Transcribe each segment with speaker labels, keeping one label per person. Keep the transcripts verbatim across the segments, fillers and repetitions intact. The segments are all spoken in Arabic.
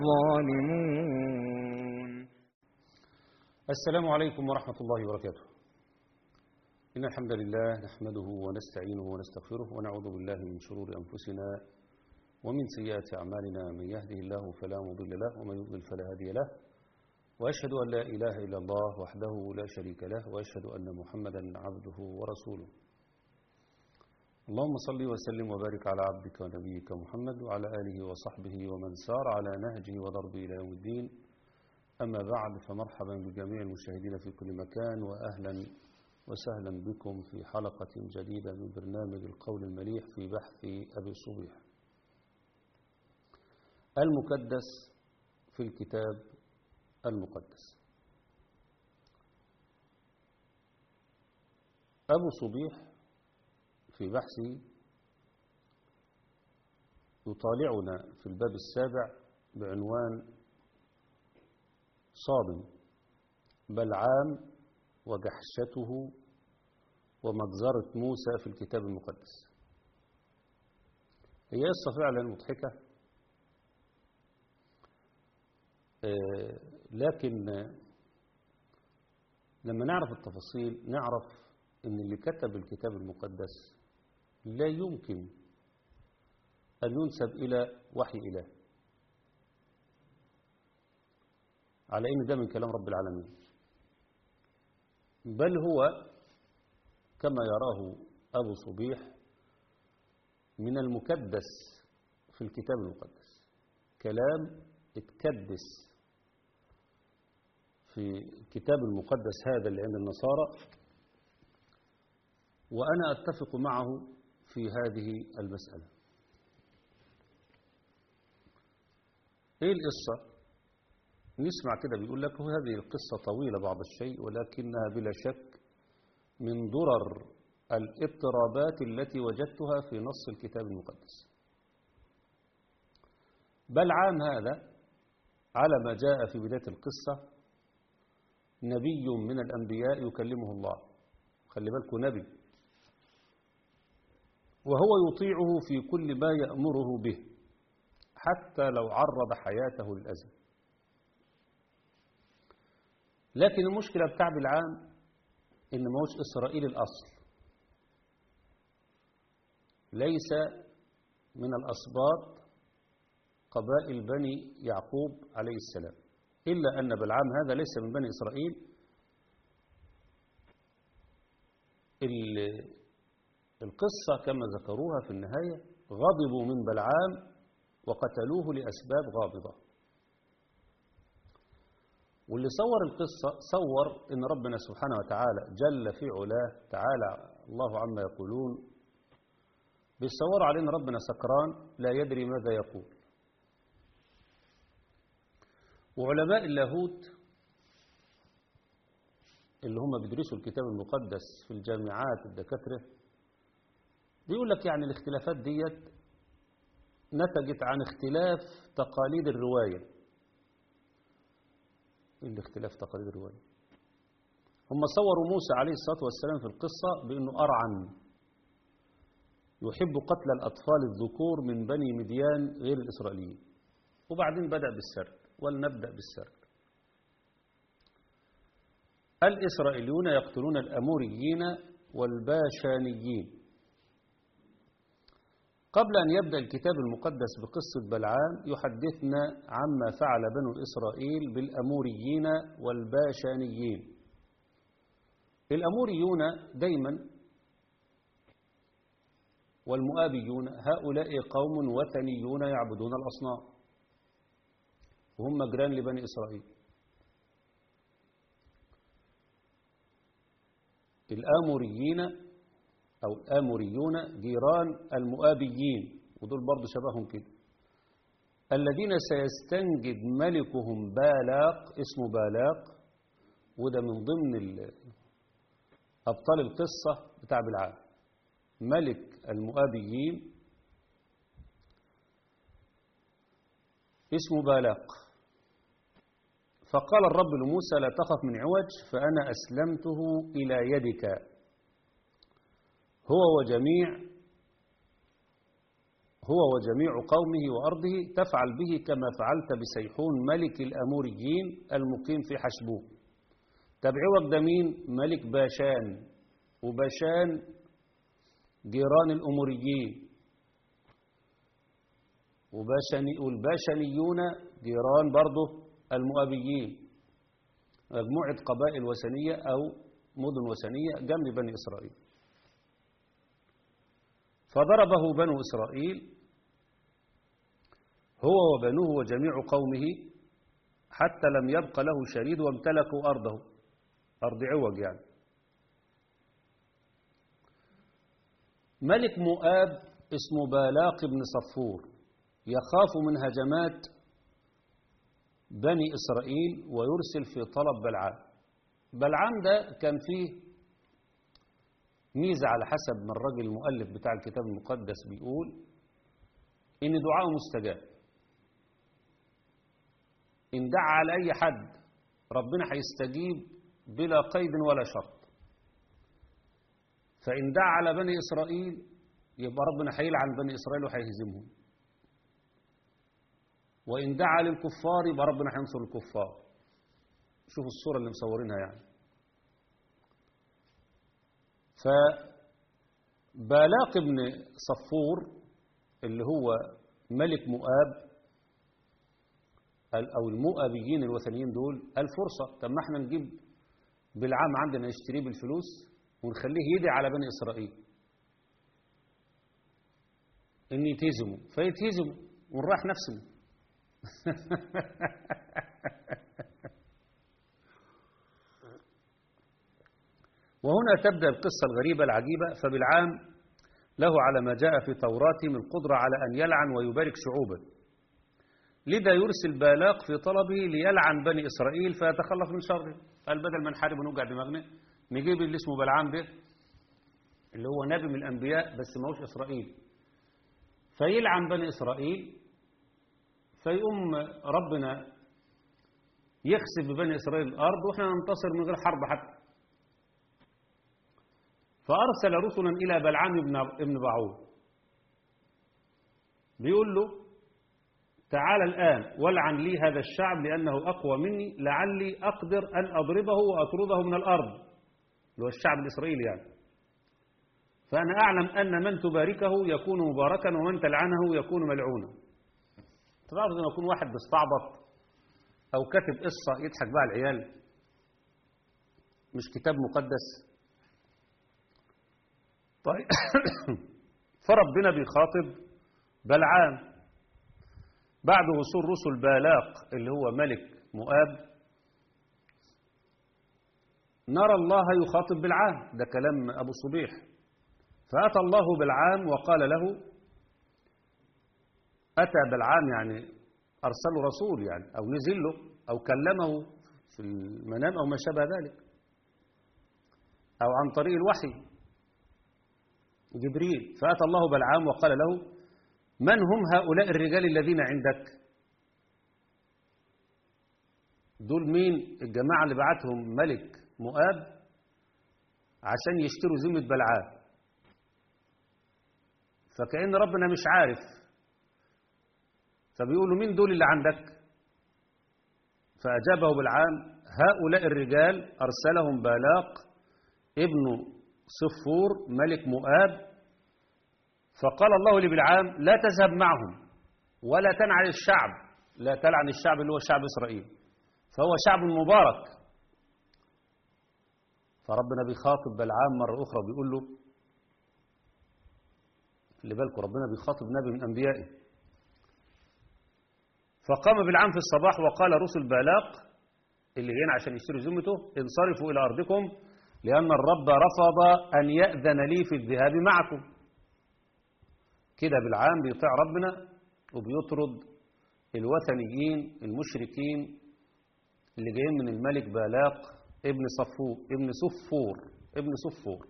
Speaker 1: ظالمون.
Speaker 2: السلام عليكم ورحمة الله وبركاته. إن الحمد لله نحمده ونستعينه ونستغفره ونعوذ بالله من شرور أنفسنا ومن سيئات أعمالنا. من يهده الله فلا مضل له ومن يضلل فلا هادي له، وأشهد أن لا إله إلا الله وحده لا شريك له، وأشهد أن محمدا عبده ورسوله. اللهم صل وسلم وبارك على عبدك ونبيك محمد وعلى آله وصحبه ومن سار على نهجه وضربه إلى يوم الدين. أما بعد، فمرحبا بجميع المشاهدين في كل مكان، وأهلا وسهلا بكم في حلقة جديدة من برنامج القول المليح في بحث أبي صبيح المكدس في الكتاب المقدس. أبو صبيح في بحثه يطالعنا في الباب السابع بعنوان صادم: بلعام وجحشته ومجزرة موسى في الكتاب المقدس. هي قصة فعلا مضحكة، لكن لما نعرف التفاصيل نعرف ان اللي كتب الكتاب المقدس لا يمكن أن ينسب إلى وحي إله، على إن ده من كلام رب العالمين، بل هو كما يراه أبو صبيح من المكدس في الكتاب المقدس، كلام اتكدس في الكتاب المقدس هذا اللي عند النصارى، وأنا أتفق معه في هذه المسألة. إيه القصة؟ نسمع كده بيقول لك هذه القصة طويلة بعض الشيء، ولكنها بلا شك من ضرر الاضطرابات التي وجدتها في نص الكتاب المقدس. بلعام هذا على ما جاء في بداية القصة نبي من الأنبياء يكلمه الله، خلي بالكم نبي، وهو يطيعه في كل ما يأمره به حتى لو عرض حياته للأذى. لكن المشكلة بتاع بلعام إن ما هوش إسرائيل الأصل، ليس من الأسباط قبائل بني يعقوب عليه السلام، إلا أن بلعام هذا ليس من بني إسرائيل. القصة كما ذكروها في النهاية غضبوا من بلعام وقتلوه لأسباب غامضة. واللي صور القصة صور إن ربنا سبحانه وتعالى جل في علاه تعالى الله عما يقولون، بيصور علينا ربنا سكران لا يدري ماذا يقول. وعلماء اللاهوت اللي هم بيدرسوا الكتاب المقدس في الجامعات الدكاترة بيقول لك يعني الاختلافات ديت نتجت عن اختلاف تقاليد الرواية. ايه الاختلاف تقاليد الرواية؟ هم صوروا موسى عليه الصلاة والسلام في القصة بأنه أرعن يحب قتل الأطفال الذكور من بني مديان غير الإسرائيليين، وبعدين بدأ بالسرد. ولنبدأ بالسرد. الإسرائيليون يقتلون الأموريين والباشانيين. قبل أن يبدأ الكتاب المقدس بقصة بلعام يحدثنا عما فعل بنو إسرائيل بالأموريين والباشانيين. الأموريون دايما والمؤابيون هؤلاء قوم وثنيون يعبدون الأصنام، وهم جيران لبني إسرائيل. الآموريين أو الآموريون جيران المؤابيين، ودول برضو شبههم كده، الذين سيستنجد ملكهم بالاق، اسمه بالاق، وده من ضمن أبطال القصة بتاع بلعام. ملك المؤابيين اسمه بالاق. فقال الرب لموسى لا تخف من عوج، فأنا أسلمته إلى يدك هو وجميع هو وجميع قومه وأرضه تفعل به كما فعلت بسيحون ملك الأموريين المقيم في حشبون. طب عوج ده مين؟ ملك باشان، وباشان جيران الأموريين، وباشاني والباشانيون جيران برضه المؤابيين، مجموعة قبائل وثنية أو مدن وثنية جنب بني إسرائيل. فضربه بنو إسرائيل هو وبنوه وجميع قومه حتى لم يبق له شريد وامتلكوا أرضه، أرض عوج يعني. ملك مؤاب اسمه بالاق بن صفور يخاف من هجمات بني إسرائيل ويرسل في طلب بلعام. بلعام ده كان فيه ميزة على حسب ما الراجل المؤلف بتاع الكتاب المقدس بيقول، إن دعاءه مستجاب. إن دعا على أي حد ربنا هيستجيب بلا قيد ولا شرط. فإن دعا على بني إسرائيل يبقى ربنا هيلعن بني إسرائيل وهيهزمهم، وإن دعا للكفار يبقى ربنا هينصر الكفار. شوفوا الصورة اللي مصورينها يعني. فبالاق بن صفور اللي هو ملك مؤاب أو المؤابيين الوثنيين دول الفرصة، طب ما احنا نجيب بالعام عندنا نشتريه بالفلوس ونخليه يدعي على بني إسرائيل إن يتهزموا، فيتهزموا ونراح نفسنا. وهنا تبدأ القصة الغريبة العجيبة. فبالعام له على ما جاء في توراته من القدرة على أن يلعن ويبارك شعوبا، لذا يرسل بالاق في طلبه ليلعن بني إسرائيل فيتخلص من شره. قال بدل ما نحارب ونوجع دماغنا نجيب اللي اسمه بلعام ده اللي هو نبي من الأنبياء بس ما هوش إسرائيل، فيلعن بني إسرائيل، فيقوم ربنا يخسف ببني إسرائيل الأرض وإحنا ننتصر من غير حرب حتى. فأرسل رسلا إلى بلعام ابن بعور بيقول له تعال الآن والعن لي هذا الشعب لأنه أقوى مني لعلي أقدر أن أضربه وأطرده من الأرض، اللي هو الشعب الإسرائيلي يعني. فأنا أعلم أن من تباركه يكون مباركا ومن تلعنه يكون ملعونا. تعرف لما يكون واحد بيستعبط أو كاتب قصة يضحك بها العيال، مش كتاب مقدس. طيب فربنا بيخاطب بلعام بعد وصول رسل بالاق اللي هو ملك مؤاب. نرى الله يخاطب بلعام، ده كلام أبو صبيح. فأتى الله بلعام وقال له، أتى بلعام يعني أرسله رسول يعني أو نزل له أو كلمه في المنام أو ما شابه ذلك، أو عن طريق الوحي جبريل. فأتى الله بلعام وقال له من هم هؤلاء الرجال الذين عندك؟ دول مين الجماعة اللي بعتهم ملك مؤاب عشان يشتروا ذمة بلعام؟ فكأن ربنا مش عارف، فبيقولوا مين دول اللي عندك؟ فأجابه بلعام هؤلاء الرجال أرسلهم بالاق ابن صفور ملك مؤاب. فقال الله لبلعام لا تذهب معهم ولا تنعل الشعب، لا تلعن الشعب اللي هو شعب إسرائيل فهو شعب مبارك. فربنا بيخاطب بلعام مرة أخرى بيقول له اللي بالكم ربنا بيخاطب نبي من أنبيائه. فقام بلعام في الصباح وقال رسل بالاق اللي جايين عشان يشتروا ذمته انصرفوا إلى أرضكم لأن الرب رفض أن يأذن لي في الذهاب معكم. كده بلعام بيطيع ربنا وبيطرد الوثنيين المشركين اللي جايين من الملك بالاق ابن صفور ابن صفور ابن صفور.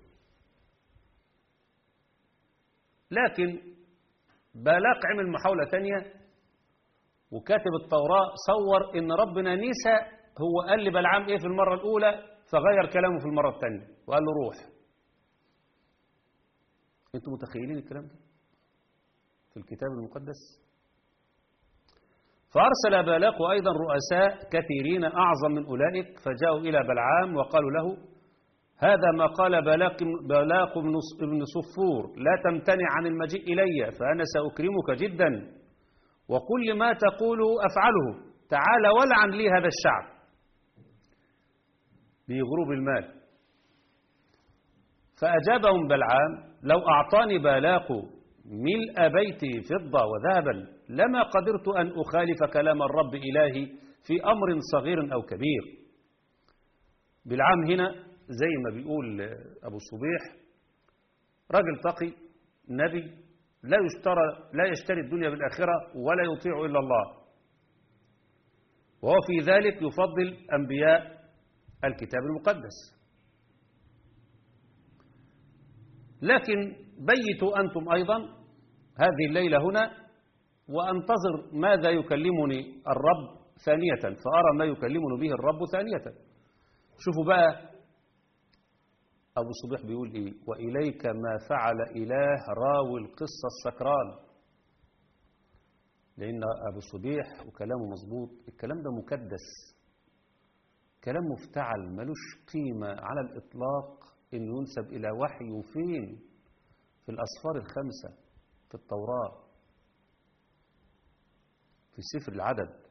Speaker 2: لكن بالاق عمل محاولة تانية وكاتب التوراة صور ان ربنا نسى هو قال لبلعام ايه في المرة الاولى فغير كلامه في المرة الثانية وقال له روح. انتوا متخيلين الكلام ده؟ في الكتاب المقدس. فأرسل بالاق أيضا رؤساء كثيرين أعظم من أولئك، فجاءوا إلى بلعام وقالوا له: هذا ما قال بالاق بالاق بن صفور، لا تمتنع عن المجيء إلي فأنا سأكرمك جدا، وكل ما تقوله أفعله، تعال ولعن لي هذا الشعب. بيغروا بالمال. فأجابهم بلعام: لو أعطاني بالاق ملء بيتي فضة وذهبا لما قدرت أن أخالف كلام الرب إلهي في أمر صغير أو كبير. بلعام هنا زي ما بيقول أبو صبيح راجل تقي نبي لا يشترى لا يشتري الدنيا بالآخرة ولا يطيع إلا الله، وهو في ذلك يفضل أنبياء الكتاب المقدس. لكن بيتوا أنتم أيضا هذه الليلة هنا وأنتظر ماذا يكلمني الرب ثانية، فأرى ما يكلمني به الرب ثانية. شوفوا بقى أبو صبيح بيقول إيه: وإليك ما فعل إله راوي القصة السكران. لأن أبو صبيح وكلامه مظبوط، الكلام ده مكدس، كلام مفتعل ملوش قيمة على الإطلاق إنه ينسب إلى وحي. وفين؟ في الأسفار الخمسة في التوراة، في سفر العدد.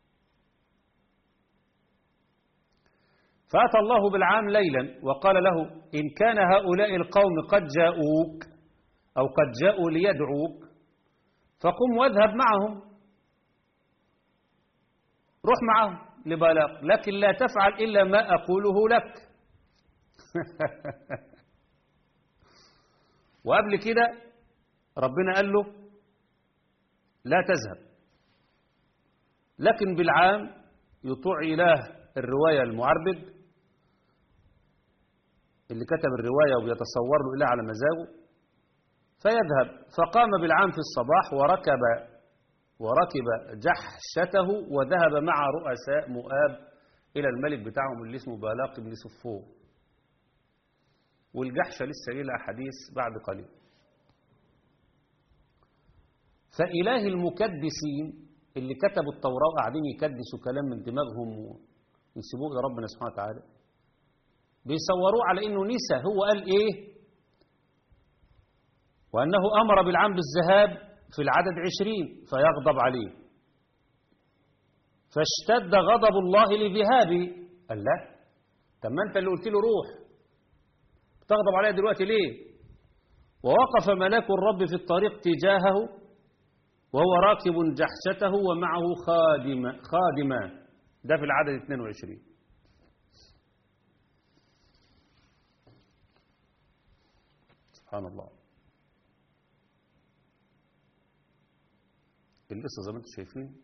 Speaker 2: فأتى الله بالعام ليلا وقال له: إن كان هؤلاء القوم قد جاءوك أو قد جاءوا ليدعوك فقم واذهب معهم، روح معهم لبلاق، لكن لا تفعل إلا ما أقوله لك. وقبل كده ربنا قال له لا تذهب. لكن بالعام يطيع إله الرواية المعربد اللي كتب الرواية وبيتصور له إله على مزاجه، فيذهب. فقام بالعام في الصباح وركب وركب جحشته وذهب مع رؤساء مؤاب إلى الملك بتاعهم اللي اسمه بالاق بن صفور. والجحشة لسه لها حديث بعد قليل. فإله المكدسين اللي كتبوا التوراة وقاعدين يكدسوا كلام من دماغهم ويسيبوه إلى ربنا سبحانه وتعالى، بيصوروه على إنه نسى. هو قال إيه؟ وأنه أمر بالعام بالذهاب في العدد عشرين فيغضب عليه، فاشتد غضب الله لذهابه. قال لا، طب ما أنت اللي قلت له روح، تغضب عليها دلوقتي ليه؟ ووقف ملاك الرب في الطريق تجاهه وهو راكب جحشته ومعه خادم خادمان. ده في العدد اثنين وعشرين. سبحان الله. القصة زي ما انتم شايفين،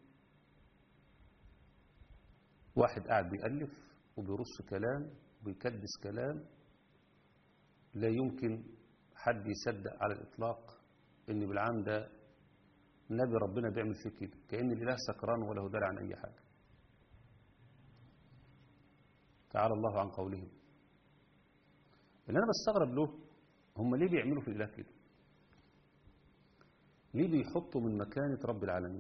Speaker 2: واحد قاعد بيألف وبيرص كلام وبيكدس كلام لا يمكن حد يصدق على الإطلاق إن بالعام ده نبي ربنا بيعمل فيه كده، كأن الإله سكران ولا دال عن أي حاجة. تعالى الله عن قولهم. اللي أنا بستغرب له، هم ليه بيعملوا في الإله كده؟ ليه بيحطوا من مكانة رب العالمين؟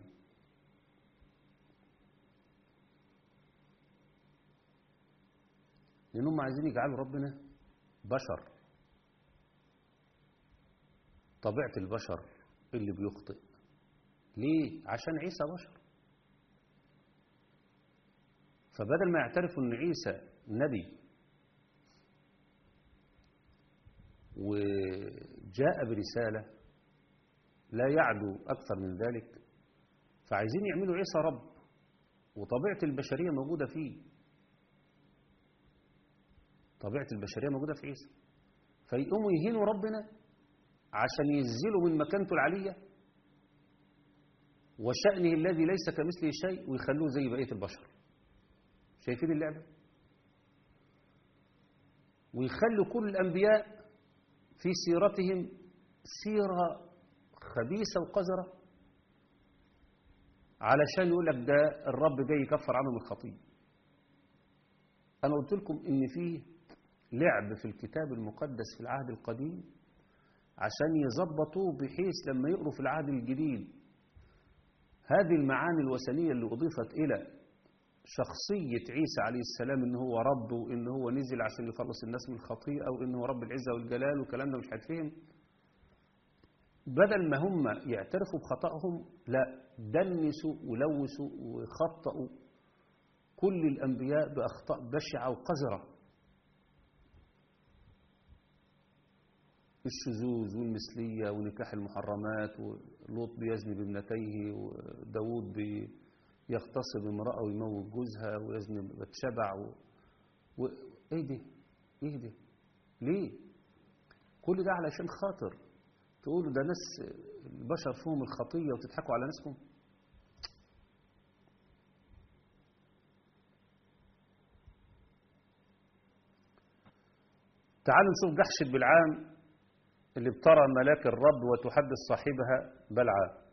Speaker 2: لأنهم عايزين يجعلوا ربنا بشر، طبيعة البشر اللي بيخطئ. ليه؟ عشان عيسى بشر. فبدل ما يعترفوا ان عيسى نبي وجاء برسالة لا يعدو أكثر من ذلك، فعايزين يعملوا عيسى رب، وطبيعة البشرية موجودة فيه، طبيعة البشرية موجودة في عيسى، فيقوموا يهينوا ربنا عشان ينزلوا من مكانته العالية وشأنه الذي ليس كمثله شيء ويخلوه زي بقية البشر. شايفين اللعبة؟ ويخلوا كل الأنبياء في سيرتهم سيرة خبيثة وقذرة علشان يقول لك ده الرب جاي يكفر عنهم الخطيئة. أنا قلت لكم إن فيه لعب في الكتاب المقدس في العهد القديم عشان يظبطوه بحيث لما يقروا في العهد الجديد هذه المعاني الوثنية اللي أضيفت إلى شخصية عيسى عليه السلام إن هو رب وإن هو نزل عشان يخلص الناس من الخطيئة وإن هو رب العزة والجلال والكلام ده مش هيتفهم، بدل ما هم يعترفوا بخطأهم لا دنسوا ولوثوا وخطأوا كل الأنبياء بأخطاء بشعة وقذرة. الشذوذ والمثلية ونكاح المحرمات ولوط بيزني بابنتيه وداود بيغتصب امرأة ويموت جوزها ويزني بتشبع و... و... ايه دي ايه دي ليه كل ده علشان خاطر تقولوا ده ناس البشر فيهم الخطية وتضحكوا على ناسكم؟ تعالوا نشوف جحش بلعام اللي بترى ملاك الرب وتحدث صاحبها بلعام.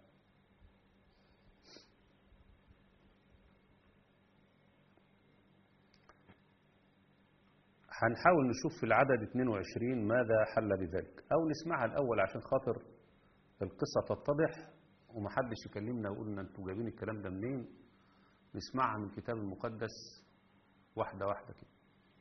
Speaker 2: هنحاول نشوف في العدد اثنين وعشرين ماذا حل بذلك، أو نسمعها الأول عشان خاطر القصة تتضح ومحدش يكلمنا ويقول لنا انتوا جايبين الكلام ده منين. نسمعها من الكتاب المقدس واحدة واحدة كده.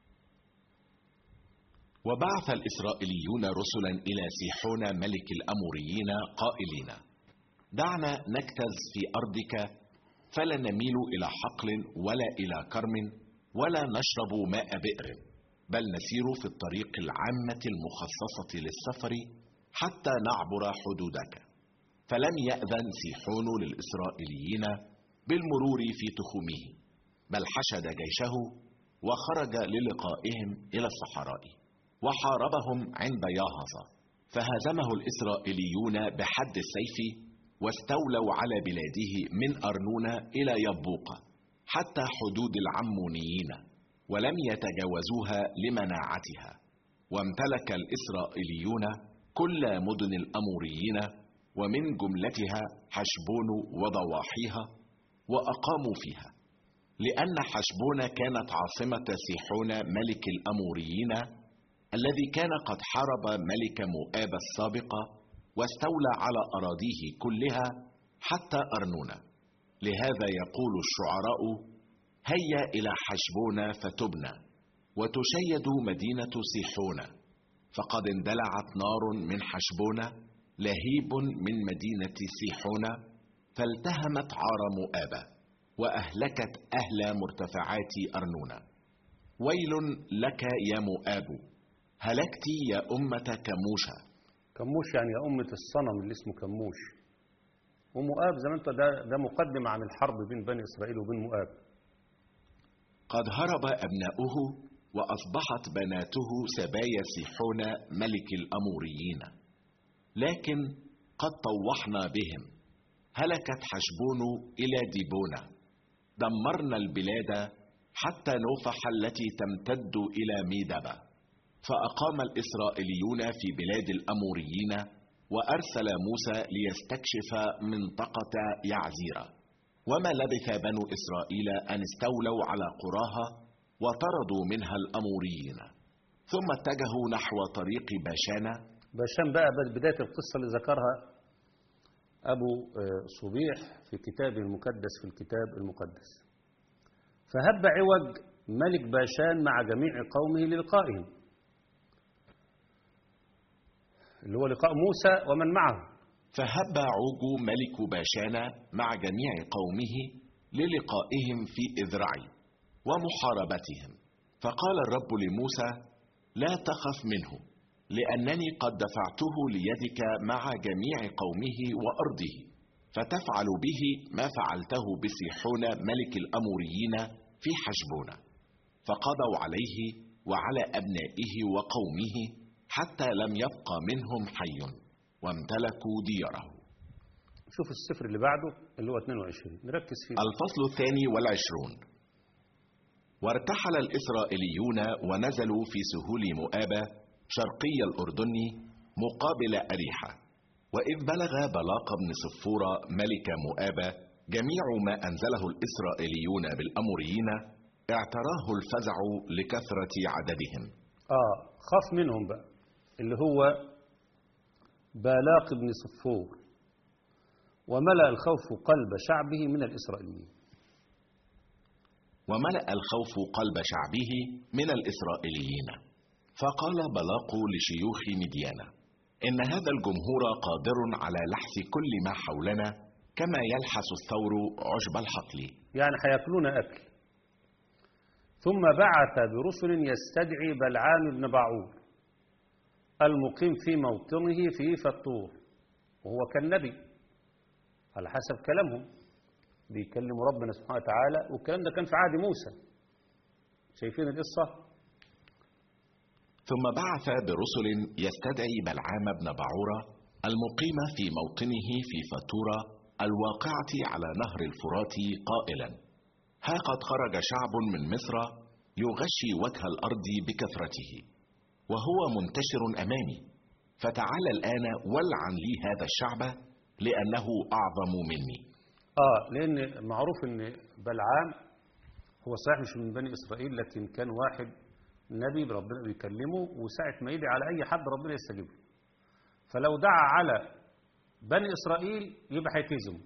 Speaker 1: وبعث الإسرائيليون رسلا إلى سيحون ملك الأموريين قائلين: دعنا نجتز في أرضك، فلا نميل إلى حقل ولا إلى كرم ولا نشرب ماء بئر، بل نسير في الطريق العامة المخصصة للسفر حتى نعبر حدودك. فلم يأذن سيحون للإسرائيليين بالمرور في تخومه، بل حشد جيشه وخرج للقائهم إلى الصحراء وحاربهم عند ياهصة، فهزمه الإسرائيليون بحد السيف واستولوا على بلاده من أرنون إلى يبوق حتى حدود العمونيين، ولم يتجاوزوها لمناعتها. وامتلك الإسرائيليون كل مدن الأموريين ومن جملتها حشبون وضواحيها وأقاموا فيها، لأن حشبون كانت عاصمة سيحون ملك الأموريين الذي كان قد حارب ملك مؤاب السابق واستولى على أراضيه كلها حتى أرنون. لهذا يقول الشعراء: هيا إلى حشبون فتبنى وتشيد مدينة سيحون، فقد اندلعت نار من حشبون لهيب من مدينة سيحون، فالتهمت عار مؤاب وأهلكت أهل مرتفعات أرنون. ويل لك يا مؤاب، هلكت يا أمة كموشة.
Speaker 2: كموش يعني يا أمة الصنم اللي اسمه كموش. ومؤاب زي ما انت ده, ده مقدم عن الحرب بين بني إسرائيل وبين مؤاب.
Speaker 1: قد هرب أبناؤه وأصبحت بناته سبايا سيحون ملك الأموريين، لكن قد طوحنا بهم. هلكت حشبون إلى ديبونا، دمرنا البلاد حتى نوفح التي تمتد إلى ميدبا. فأقام الإسرائيليون في بلاد الأموريين، وأرسل موسى ليستكشف منطقة يعزيرا. وما لبث بنو إسرائيل أن استولوا على قراها وطردوا منها الأموريين، ثم اتجهوا نحو طريق باشان.
Speaker 2: باشان بقى بداية القصة اللي ذكرها أبو صبيح في كتابه المقدس في الكتاب المقدس. فهب عوج ملك باشان مع جميع قومه للقائهم، اللي هو لقاء موسى ومن معه.
Speaker 1: فهب عوج ملك باشان مع جميع قومه للقائهم في إذرعي ومحاربتهم. فقال الرب لموسى: لا تخف منه، لأنني قد دفعته ليدك مع جميع قومه وأرضه، فتفعل به ما فعلته بسيحون ملك الأموريين في حشبون. فقضوا عليه وعلى أبنائه وقومه حتى لم يبقى منهم حي، وامتلكوا دياره.
Speaker 2: شوف السفر اللي بعده اللي هو اثنين وعشرين، نركز فيه.
Speaker 1: الفصل الثاني والعشرون. وارتحل الإسرائيليون ونزلوا في سهول مؤاب شرقي الأردن مقابل أريحة. وإذ بلغ بلاق بن صفورة ملك مؤاب جميع ما أنزله الإسرائيليون بالأموريين، اعتراه الفزع لكثرة عددهم.
Speaker 2: آه خاف منهم بقى، اللي هو بالاق بن صفور وملأ الخوف قلب شعبه من الإسرائيليين.
Speaker 1: وملأ الخوف قلب شعبه من الإسرائيليين، فقال بلاق لشيوخ مديان: إن هذا الجمهور قادر على لحس كل ما حولنا كما يلحس الثور عشب الحقل.
Speaker 2: يعني هياكلون أكل. ثم بعث برسل يستدعي بلعام بن باعور المقيم في موطنه في فطور، وهو كالنبي على حسب كلامهم، بيكلموا ربنا سبحانه وتعالى، والكلام ده كان في عهد موسى. شايفين القصة؟
Speaker 1: ثم بعث برسل يستدعي بلعام بن باعورة المقيم في موطنه في فطورة الواقعة على نهر الفرات قائلا: ها قد خرج شعب من مصر يغشي وجه الأرض بكثرته وهو منتشر أمامي، فتعال الآن ولعن لي هذا الشعب لأنه أعظم مني.
Speaker 2: آه لأن معروف أن بلعام هو صحيح مش من بني إسرائيل، لكن كان واحد نبي ربنا بيكلمه، وساعة ما يدعي على أي حد ربنا يستجيب له. فلو دعا على بني إسرائيل يبقى هيتهزموا،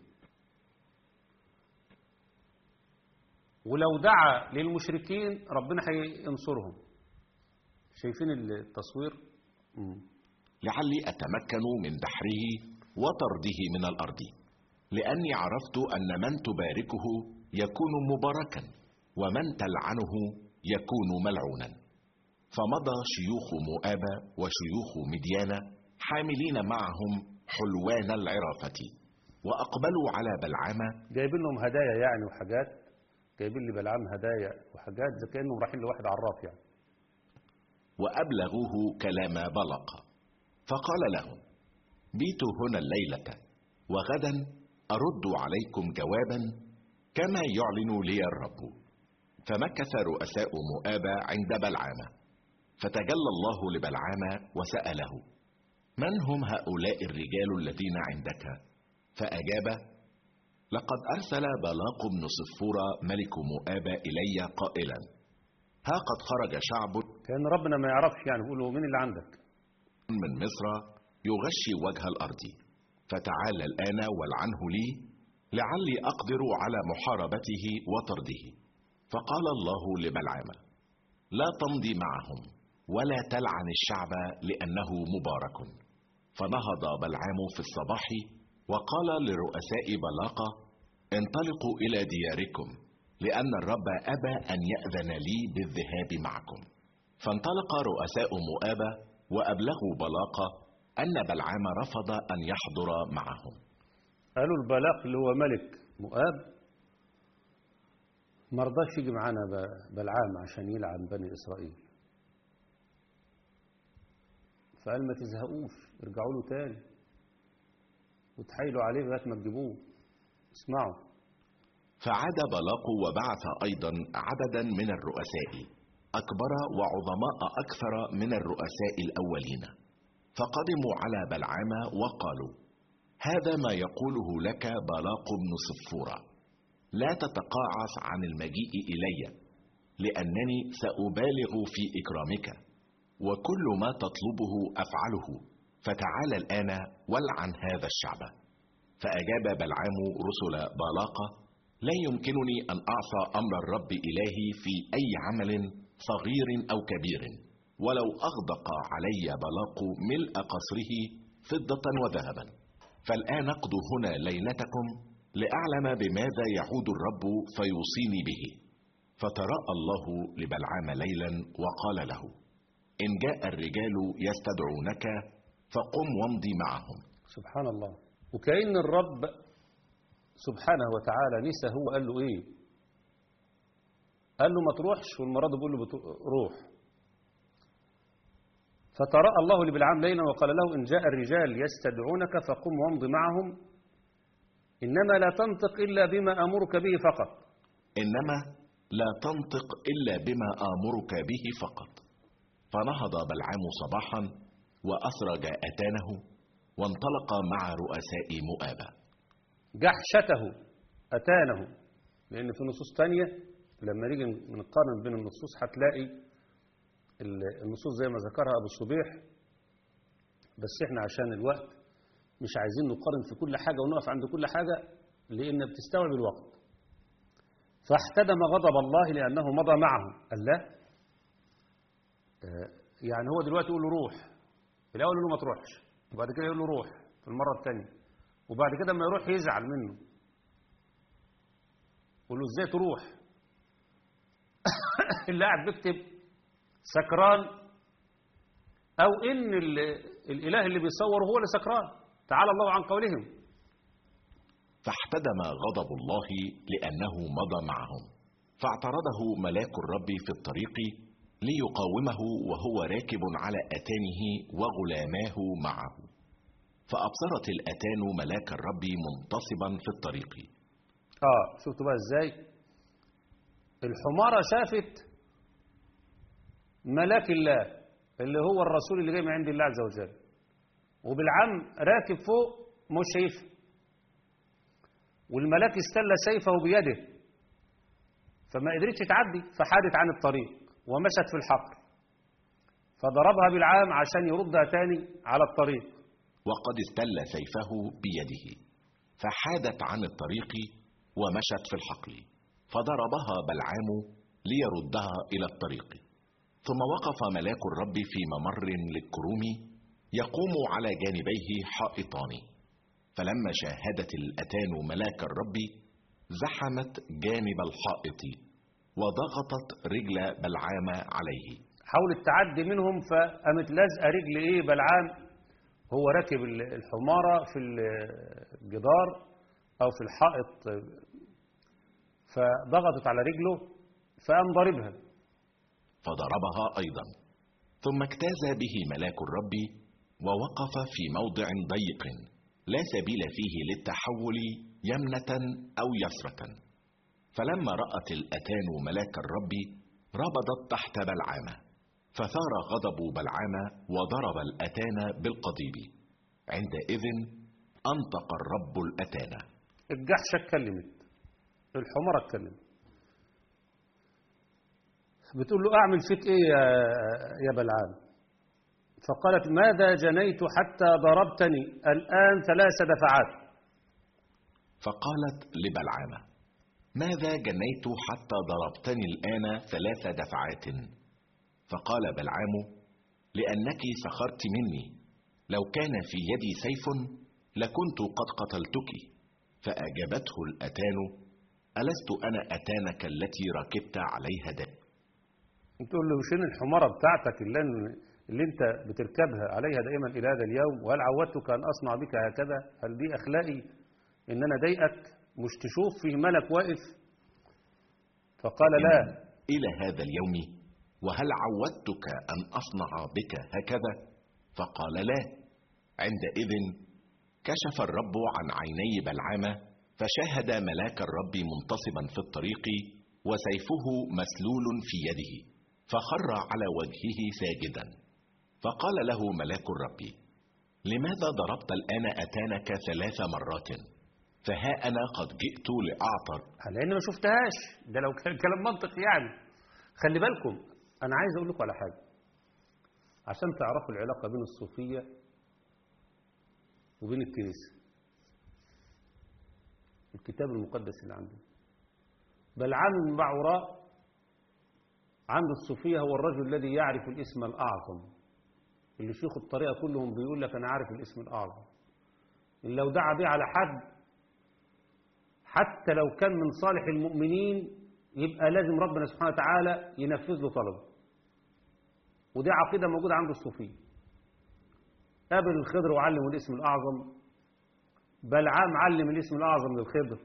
Speaker 2: ولو دعا للمشركين ربنا هينصرهم. شايفين التصوير؟ مم.
Speaker 1: لعلي أتمكن من دحره وطرده من الأرض، لأني عرفت أن من تباركه يكون مباركا ومن تلعنه يكون ملعونا. فمضى شيوخ مؤاب وشيوخ مديان حاملين معهم حلوان العرافة، وأقبلوا على بلعام
Speaker 2: جايبين لهم هدايا يعني وحاجات، جايبين لبلعام هدايا وحاجات زي كأنهم رايحين لواحد عراف يعني.
Speaker 1: وأبلغوه كلام بلق، فقال لهم: بيتوا هنا الليلة، وغدا أرد عليكم جوابا كما يعلن لي الرب. فمكث رؤساء مؤاب عند بلعام، فتجلى الله لبلعام وسأله: من هم هؤلاء الرجال الذين عندك؟ فأجاب: لقد أرسل بلاق بن صفور ملك مؤاب إلي قائلا: ها قد خرج شعب
Speaker 2: كأن ربنا ما يعرفش، يعني بيقول له مين اللي عندك
Speaker 1: من مصر يغشي وجه الأرض، فتعال الآن والعنه لي لعلي أقدر على محاربته وطرده. فقال الله لبلعام: لا تمضي معهم ولا تلعن الشعب لأنه مبارك. فنهض بلعام في الصباح وقال لرؤساء بلاقة: انطلقوا إلى دياركم، لأن الرب أبى أن يأذن لي بالذهاب معكم. فانطلق رؤساء مؤاب وأبلغوا بلاقة أن بلعام رفض أن يحضر معهم.
Speaker 2: قالوا البلاق اللي هو ملك مؤاب مرضاش يجي معانا بلعام عشان يلعن بني إسرائيل، فقال ما تزهقوش، ارجعوا له تاني وتحايلوا عليه لغايه ما تجيبوه. اسمعوا.
Speaker 1: فعاد بلاق وبعث أيضا عددا من الرؤساء أكبر وعظماء أكثر من الرؤساء الأولين، فقدموا على بلعام وقالوا: هذا ما يقوله لك بلاق بن صفورة: لا تتقاعس عن المجيء إلي، لأنني سأبالغ في إكرامك، وكل ما تطلبه أفعله، فتعال الآن والعن هذا الشعب. فأجاب بلعام رسل بلاقة: لا يمكنني أن أعصى أمر الرب إلهي في أي عمل صغير أو كبير، ولو أغدق علي بلاق ملء قصره فضة وذهبا. فالآن اقضوا هنا ليلتكم لأعلم بماذا يعود الرب فيوصيني به. فتراءى الله لبلعام ليلا وقال له: إن جاء الرجال يستدعونك فقم وامضي معهم.
Speaker 2: سبحان الله. وكأن الرب سبحانه وتعالى نسى هو قال له ايه. قال له ما تروحش، والمرة دي بيقول له روح. فتراءى الله لبلعام ليلا وقال له: إن جاء الرجال يستدعونك فقم وامضي معهم، إنما لا تنطق إلا بما أمرك به فقط.
Speaker 1: إنما لا تنطق إلا بما آمرك به فقط. فنهض بلعام صباحا وأسرج أتانه وانطلق مع رؤساء مؤاب.
Speaker 2: جحشته أتانه، لأن في نصوص تانية لما نيجي نقارن بين النصوص هتلاقي النصوص زي ما ذكرها أبو الصبيح بس احنا عشان الوقت مش عايزين نقارن في كل حاجة ونقف عند كل حاجة لأن بتستوعب الوقت. فاحتدم غضب الله لأنه مضى معه. قال لا، يعني هو دلوقتي يقول له روح، في الأول يقول له ما تروحش، وبعد كده يقول له روح في المرة الثانية، وبعد كده ما يروح يزعل منه، يقول له ازاي تروح؟ اللي قاعد بيكتب سكران، أو إن الإله اللي بيصوره هو اللي سكران، تعالى الله عن قولهم.
Speaker 1: فاحتدم غضب الله لأنه مضى معهم، فاعترضه ملاك الرب في الطريق ليقاومه وهو راكب على أتانه وغلاماه معه. فأبصرت الأتان ملاك الرب منتصبا في الطريق.
Speaker 2: آه شفتوا بقى إزاي الحمارة شافت ملاك الله اللي هو الرسول اللي جاي من عند الله عز وجل، وبالعم راكب فوق مش شايفه، والملاك استلى سيفه بيده فما قدرتش تعدي، فحادت عن الطريق ومشت في الحقل، فضربها بالعام عشان يردها تاني على الطريق.
Speaker 1: وقد استل سيفه بيده فحادت عن الطريق ومشت في الحقل، فضربها بلعام ليردها إلى الطريق. ثم وقف ملاك الرب في ممر للكروم يقوم على جانبيه حائطان، فلما شاهدت الأتان ملاك الرب زحمت جانب الحائط وضغطت رجل بلعام عليه.
Speaker 2: حاولت تعدي منهم فقامت لازقه رجل ايه بلعام، هو راكب الحماره في الجدار او في الحائط، فضغطت على رجله فقام ضربها
Speaker 1: فضربها أيضا. ثم اجتاز به ملاك الرب ووقف في موضع ضيق لا سبيل فيه للتحول يمنة أو يسرة. فلما رأت الأتان ملاك الرب ربضت تحت بلعام، فثار غضب بلعام وضرب الأتان بالقضيب. عندئذ أنطق الرب الأتان.
Speaker 2: الجحشة اتكلمت، الحمارة اتكلمت، بتقول له أعمل فيك إيه يا بلعام؟ فقالت ماذا جنيت حتى ضربتني الآن ثلاث دفعات؟
Speaker 1: فقالت لبلعام ماذا جنيت حتى ضربتني الآن ثلاث دفعات؟ فقال بلعام لأنك سخرت مني، لو كان في يدي سيف لكنت قد قتلتك. فأجابته الأتان ألست أنا أتانك التي ركبت عليها دم؟
Speaker 2: تقول له شين الحمارة بتاعتك اللي, اللي انت بتركبها عليها دائما إلى هذا اليوم، وهل عودتك أن أصنع بك هكذا؟ هل دي أخلاقي إن أنا ضايقك؟ مش تشوف فيه ملك واقف؟ فقال لا
Speaker 1: إلى هذا اليوم، وهل عودتك أن أصنع بك هكذا؟ فقال لا. عندئذ كشف الرب عن عيني بلعام فشاهد ملاك الرب منتصبا في الطريق وسيفه مسلول في يده، فخر على وجهه ساجدا. فقال له ملاك الرب لماذا ضربت الآن أتانك ثلاث مرات؟ فها أنا قد جئت لأعطر.
Speaker 2: لأن ما شفتهاش، ده لو كان كلام منطقي يعني. خلي بالكم، أنا عايز أقول لكم على حاجة عشان تعرفوا العلاقة بين الصوفية وبين الكنيسة. الكتاب المقدس اللي عندنا، بلعام بن بعوراء عند الصوفية هو الرجل الذي يعرف الاسم الأعظم، اللي شيخ الطريقة كلهم بيقول لك أنا عارف الاسم الأعظم، اللي لو دعا به على حد حتى لو كان من صالح المؤمنين يبقى لازم ربنا سبحانه وتعالى ينفذ له طلبه. ودي عقيدة موجودة عند الصوفية. قابل الخضر وعلم الاسم الأعظم، بلعام علم الاسم الأعظم للخضر،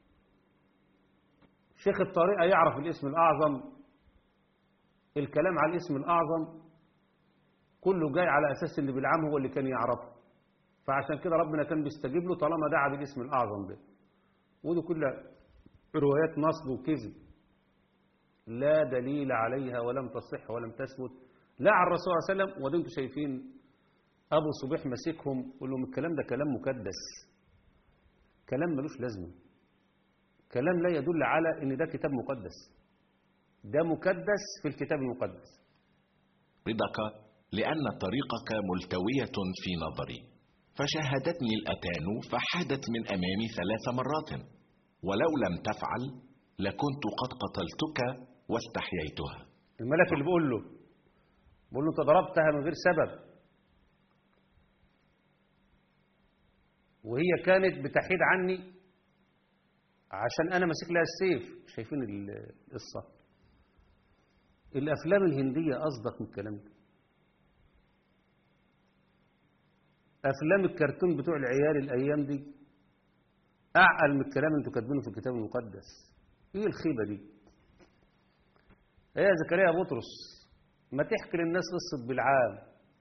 Speaker 2: شيخ الطريقة يعرف الاسم الأعظم. الكلام على الاسم الأعظم كله جاي على أساس اللي بلعام هو اللي كان يعرفه، فعشان كده ربنا كان بيستجيب له طالما دعا بالاسم الأعظم ده. ودي كلها روايات نصب وكذب لا دليل عليها ولم تصح ولم تثبت لا على الرسول صلى الله عليه وسلم. وده انتم شايفين أبو صبيح ماسكهم يقول لهم الكلام ده كلام مكدس، كلام ملوش لازمة، كلام لا يدل على ان ده كتاب مقدس. ده مكدس في الكتاب المقدس.
Speaker 1: رضاك لأن طريقك ملتوية في نظري. فشاهدتني الأتان فحادت من أمامي ثلاث مرات، ولو لم تفعل لكنت قد قتلتك واستحييتها.
Speaker 2: الملك اللي بيقول له بيقول له انت ضربتها من غير سبب، وهي كانت بتحيد عني عشان انا ماسك لها السيف. شايفين القصه؟ الافلام الهنديه اصدق من الكلام ده. افلام الكرتون بتوع العيال الايام دي اعقل من الكلام اللي انتوا كاتبينه في الكتاب المقدس. ايه الخيبه دي؟ ايه يا زكريا بطرس، ما تحكي للناس قصه بلعام.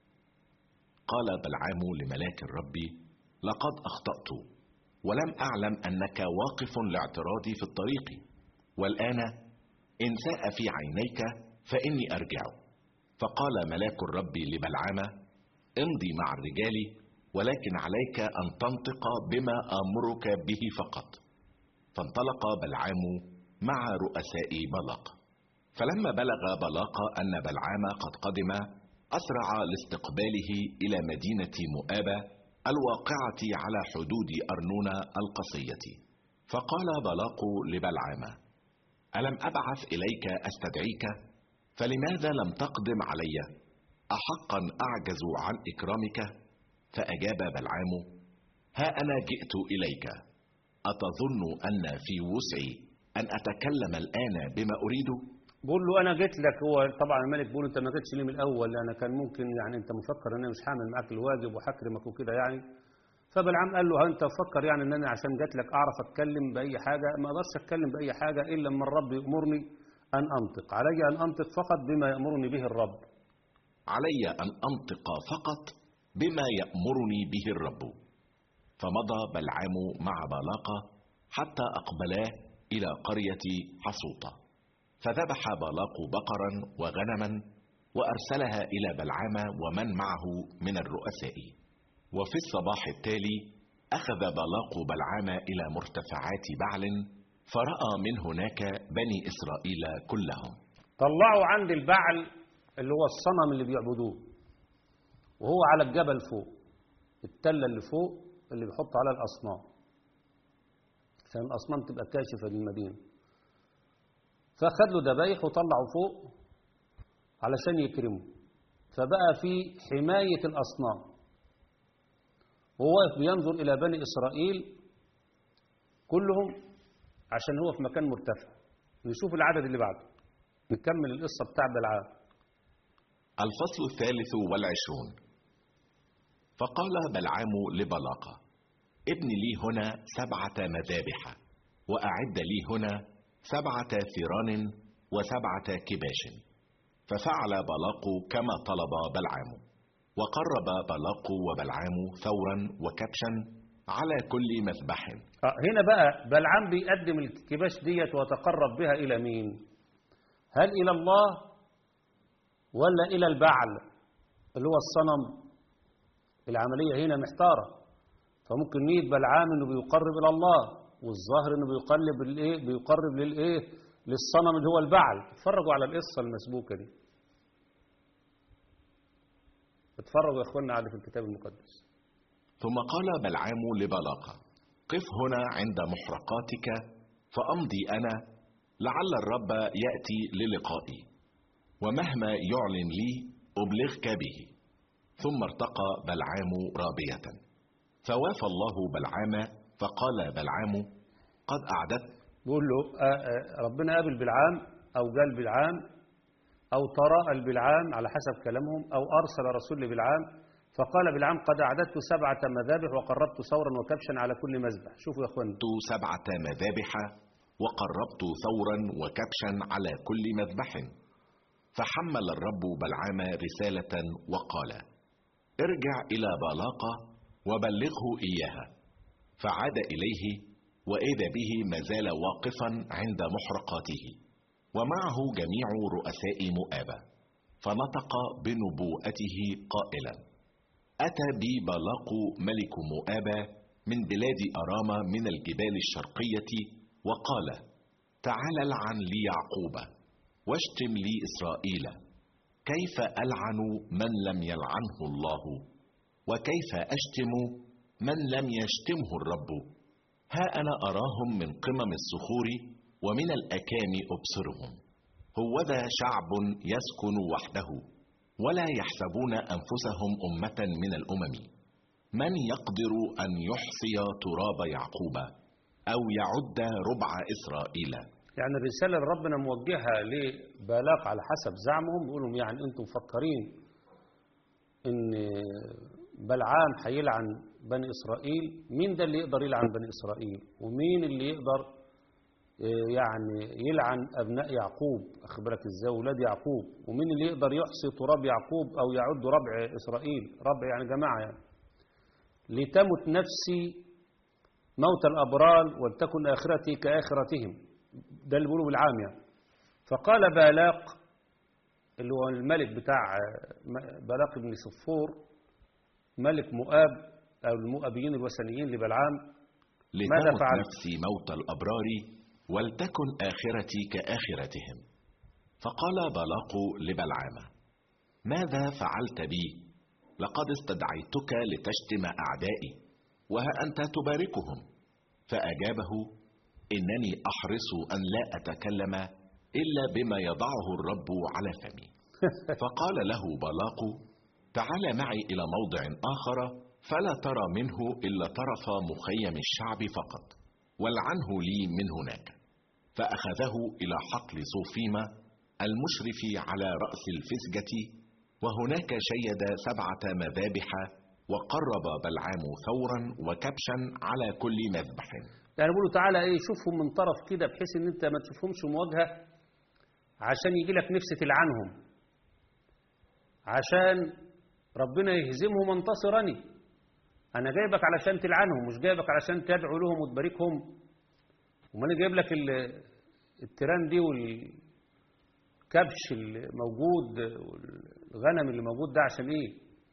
Speaker 1: قال بلعام لملاك الرب: لقد أخطأت، ولم أعلم أنك واقف لاعتراضي في الطريق، والآن إن ساء في عينيك فإني أرجع. فقال ملاك الرب لبلعام: امضي مع الرجال، ولكن عليك أن تنطق بما آمرك به فقط. فانطلق بلعام مع رؤساء بلاق. فلما بلغ بلاق أن بلعام قد قدم، أسرع لاستقباله إلى مدينة مؤاب الواقعة على حدود أرنون القصية. فقال بلاق لبلعام: ألم أبعث إليك أستدعيك؟ فلماذا لم تقدم علي؟ أحقا أعجز عن إكرامك؟ فأجاب بلعام: ها أنا جئت إليك، أتظن أن في وسعي أن أتكلم الآن بما أريد؟
Speaker 2: بقول له أنا جيت لك. هو طبعا الملك بيقول أنت ما جيتش لي من الأول، أنا كان ممكن يعني أنت مفكر أن أنا مش هعمل معاك الواجب وحكرمك وكده يعني. فبلعام قال له ها أنت فكر يعني أن أنا عشان جيت لك أعرف أتكلم بأي حاجة؟ ما أقدرش أتكلم بأي حاجة إلا لما الرب يأمرني أن أنطق. علي أن أنطق فقط بما يأمرني به الرب.
Speaker 1: علي أن أنطق فقط بما يأمرني به الرب. فمضى بلعام مع بلاق حتى أقبلا إلى قرية حصوطة، فذبح بلاق بقرا وغنما وأرسلها إلى بلعام ومن معه من الرؤساء. وفي الصباح التالي أخذ بلاق بلعام إلى مرتفعات بعل، فرأى من هناك بني إسرائيل كلهم.
Speaker 2: طلعوا عند البعل اللي هو الصنم اللي بيعبدوه، وهو على الجبل فوق، التلة اللي فوق اللي بيحط عليها الأصنام، عشان الأصنام تبقى كاشفة للمدينة. فأخذ له ذبايح وطلعوا فوق علشان يكرموا، فبقى في حماية الأصنام، وهو واقف بينظر إلى بني إسرائيل كلهم عشان هو في مكان مرتفع. نشوف العدد اللي بعده، نكمل القصة بتاع بلعام.
Speaker 1: الفصل الثالث والعشرون. فقال بلعام لبلاق: ابن لي هنا سبعة مذابح، وأعد لي هنا سبعة ثيران وسبعة كباش. ففعل بلاق كما طلب بلعام، وقرب بلاق وبلعام ثورا وكبشا على كل مذبح.
Speaker 2: آه هنا بقى بلعام بيقدم الكباش ديت وتقرب بها إلى مين؟ هل إلى الله ولا إلى البعل اللي هو الصنم؟ العملية هنا محتارة. فممكن نية بلعام إنه بيقرب إلى الله، والظاهر إنه بيقرب للإيه؟ بيقرب للإيه؟ للصنم اللي هو البعل. اتفرجوا على القصة المسبوكة دي، اتفرجوا يا إخواننا على في الكتاب المقدس.
Speaker 1: ثم قال بلعام لبلاق: قف هنا عند محرقاتك فأمضي أنا، لعل الرب يأتي للقائي، ومهما يعلن لي أبلغك به. ثم ارتقى بلعام رابية، فوافى الله بلعام، فقال بلعام: قد أعددت.
Speaker 2: بيقول له آه آه ربنا قابل بلعام أو قال بلعام أو تراءى البلعام على حسب كلامهم، أو أرسل رسول لبلعام، فقال بلعام: قد أعددت سبعة مذابح وقربت ثورا وكبشا على كل مذبح. شوفوا يا أخوان،
Speaker 1: سبعة مذابح وقربت ثورا وكبشا على كل مذبح. فحمل الرب بلعام رسالة وقال: ارجع إلى بلاق وبلغه إياها. فعاد إليه، وإذا به ما زال واقفا عند محرقاته، ومعه جميع رؤساء مؤاب. فنطق بنبوءته قائلا: أتى بي بلاق ملك مؤاب من بلاد أرام من الجبال الشرقية، وقال: تعال لعن لي يعقوب واشتم لي إسرائيل، كيف ألعن من لم يلعنه الله؟ وكيف أشتم من لم يشتمه الرب؟ ها أنا أراهم من قمم الصخور ومن الأكام أبصرهم. هوذا شعب يسكن وحده ولا يحسبون أنفسهم أمة من الأمم. من يقدر أن يحصي تراب يعقوب أو يعد ربع إسرائيل؟
Speaker 2: يعني الرسالة اللي ربنا موجهها لبلاق على حسب زعمهم، بيقولهم يعني أنتم مفكرين إن بلعام هيلعن بني إسرائيل؟ مين ده اللي يقدر يلعن بني إسرائيل؟ ومين اللي يقدر يعني يلعن أبناء يعقوب؟ أخبرك إزاي ولاد يعقوب؟ ومين اللي يقدر يحصي تراب يعقوب أو يعد ربع إسرائيل؟ ربع يعني جماعة يعني. لتمت نفسي موت الأبرار ولتكن آخرتي كآخرتهم، ده اللي بيقوله بالعام يعني. فقال بالاق اللي هو الملك بتاع بالاق بن صفور ملك مؤاب أو المؤابيين الوثنيين لبلعام، ماذا
Speaker 1: لتمت
Speaker 2: فعل؟
Speaker 1: نفسي موت الأبرار ولتكن آخرتي كآخرتهم. فقال بالاق لبلعام: ماذا فعلت بي؟ لقد استدعيتك لتشتم أعدائي وها أنت تباركهم. فأجابه: إنني أحرص أن لا أتكلم إلا بما يضعه الرب على فمي. فقال له بالاق: تعال معي إلى موضع آخر فلا ترى منه إلا طرف مخيم الشعب فقط، والعنه لي من هناك. فأخذه إلى حقل صوفيمة المشرف على رأس الفسجة، وهناك شيد سبعة مذابح، وقرب بلعام ثورا وكبشا على كل مذبح.
Speaker 2: يعني بيقولوا تعالى ايه شوفهم من طرف كده بحيث ان انت ما تشوفهمش مواجهة، عشان يجي لك نفس تلعنهم، عشان ربنا يهزمهم وانتصرني. انا جايبك علشان تلعنهم، مش جايبك علشان تدعو لهم وتباركهم. وما انا جايب لك التيران دي والكبش اللي موجود والغنم اللي موجود ده عشان ايه؟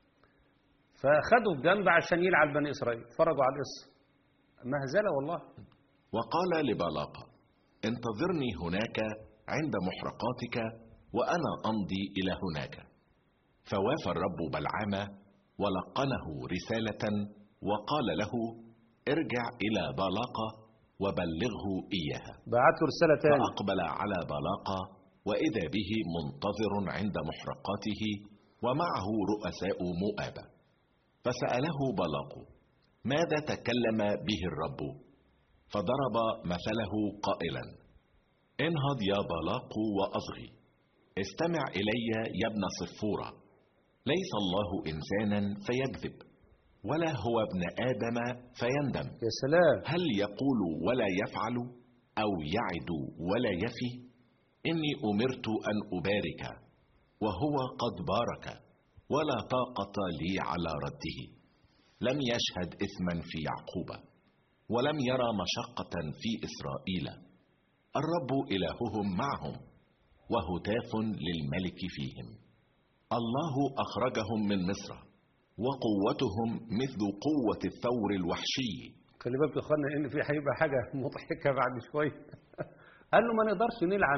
Speaker 2: فاخدوا بجنب عشان يلعن بني اسرائيل. اتفرجوا على القصه، مهزله والله.
Speaker 1: وقال لبلاق: انتظرني هناك عند محرقاتك وأنا أمضي إلى هناك. فوافى الرب بلعام ولقنه رسالة وقال له: ارجع إلى بالاق وبلغه إياها.
Speaker 2: بعت له رسالة تاني.
Speaker 1: فأقبل على بالاق وإذا به منتظر عند محرقاته ومعه رؤساء مؤاب. فسأله بالاق: ماذا تكلم به الرب؟ فضرب مثله قائلا: انهض يا بالاق وأصغي، استمع إلي يا ابن صفورة. ليس الله إنسانا فيكذب، ولا هو ابن آدم فيندم.
Speaker 2: يا سلام.
Speaker 1: هل يقول ولا يفعل، أو يعد ولا يفي؟ إني أمرت أن أبارك وهو قد بارك، ولا طاقة لي على رده. لم يشهد إثما في يعقوب، ولم يرى مشقة في إسرائيل. الرب إلههم معهم، وهتاف للملك فيهم. الله أخرجهم من مصر، وقوتهم مثل قوة الثور الوحشي.
Speaker 2: خلي بالك يا اخوانا ان في هيبقى حاجه مضحكه بعد شويه. قال له ما نقدرش نلعن